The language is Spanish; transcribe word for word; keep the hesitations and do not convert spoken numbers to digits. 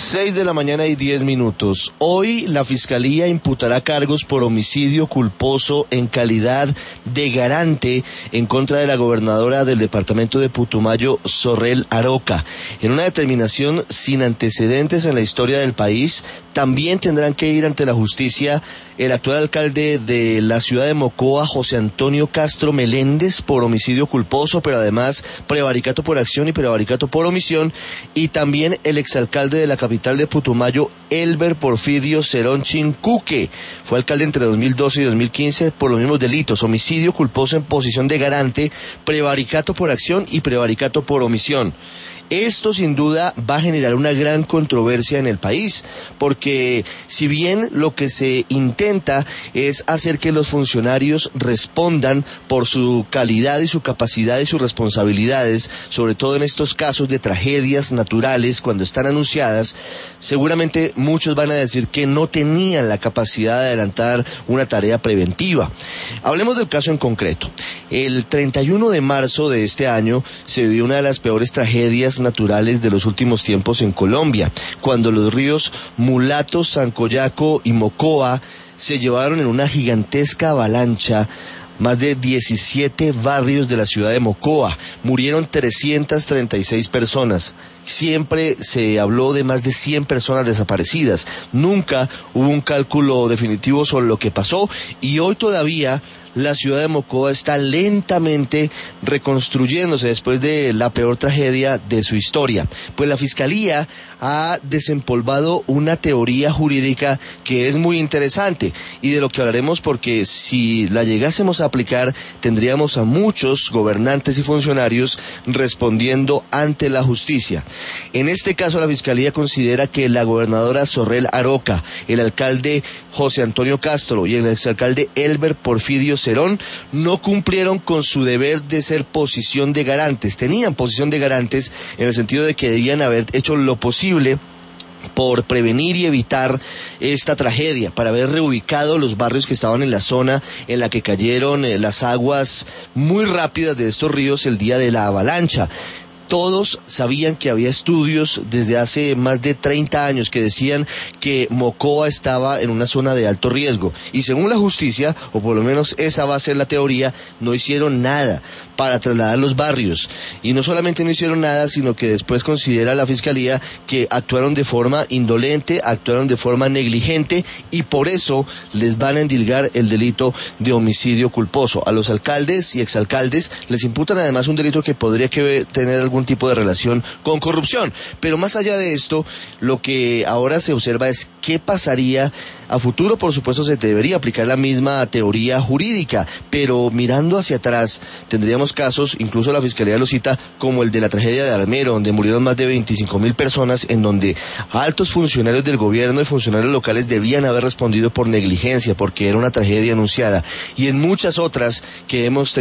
Seis de la mañana y diez minutos. Hoy la Fiscalía imputará cargos por homicidio culposo en calidad de garante en contra de la gobernadora del departamento de Putumayo, Sorrel Aroca. En una determinación sin antecedentes en la historia del país, también tendrán que ir ante la justicia el actual alcalde de la ciudad de Mocoa, José Antonio Castro Meléndez, por homicidio culposo, pero además prevaricato por acción y prevaricato por omisión, y también el exalcalde de la capital de Putumayo, Elber Porfirio Cerón Chincuque. Fue alcalde entre dos mil doce y dos mil quince por los mismos delitos: homicidio culposo en posición de garante, prevaricato por acción y prevaricato por omisión. Esto sin duda va a generar una gran controversia en el país, porque si bien lo que se intenta es hacer que los funcionarios respondan por su calidad y su capacidad y sus responsabilidades, sobre todo en estos casos de tragedias naturales cuando están anunciadas, seguramente muchos van a decir que no tenían la capacidad de adelantar una tarea preventiva. Hablemos del caso en concreto. El treinta y uno de marzo de este año se vivió una de las peores tragedias naturales de los últimos tiempos en Colombia, cuando los ríos Mulato, Sancoyaco y Mocoa se llevaron en una gigantesca avalancha más de diecisiete barrios de la ciudad de Mocoa. Murieron trescientas treinta y seis personas. Siempre se habló de más de cien personas desaparecidas. Nunca hubo un cálculo definitivo sobre lo que pasó, y hoy todavía la ciudad de Mocoa está lentamente reconstruyéndose después de la peor tragedia de su historia. Pues la Fiscalía ha desempolvado una teoría jurídica que es muy interesante y de lo que hablaremos, porque si la llegásemos a aplicar tendríamos a muchos gobernantes y funcionarios respondiendo ante la justicia. En este caso la Fiscalía considera que la gobernadora Sorrel Aroca, el alcalde José Antonio Castro y el exalcalde Elber Porfirio Cerón no cumplieron con su deber de ser posición de garantes. Tenían posición de garantes en el sentido de que debían haber hecho lo posible por prevenir y evitar esta tragedia, para haber reubicado los barrios que estaban en la zona en la que cayeron eh, las aguas muy rápidas de estos ríos el día de la avalancha. Todos sabían que había estudios desde hace más de treinta años que decían que Mocoa estaba en una zona de alto riesgo, y según la justicia, o por lo menos esa va a ser la teoría, no hicieron nada para trasladar los barrios. Y no solamente no hicieron nada, sino que después considera la Fiscalía que actuaron de forma indolente, actuaron de forma negligente, y por eso les van a endilgar el delito de homicidio culposo. A los alcaldes y exalcaldes les imputan además un delito que podría que tener algún tipo de relación con corrupción. Pero más allá de esto, lo que ahora se observa es qué pasaría a futuro. Por supuesto se debería aplicar la misma teoría jurídica, pero mirando hacia atrás tendríamos casos, incluso la Fiscalía lo cita, como el de la tragedia de Armero, donde murieron más de veinticinco mil personas, en donde altos funcionarios del gobierno y funcionarios locales debían haber respondido por negligencia, porque era una tragedia anunciada, y en muchas otras que hemos tenido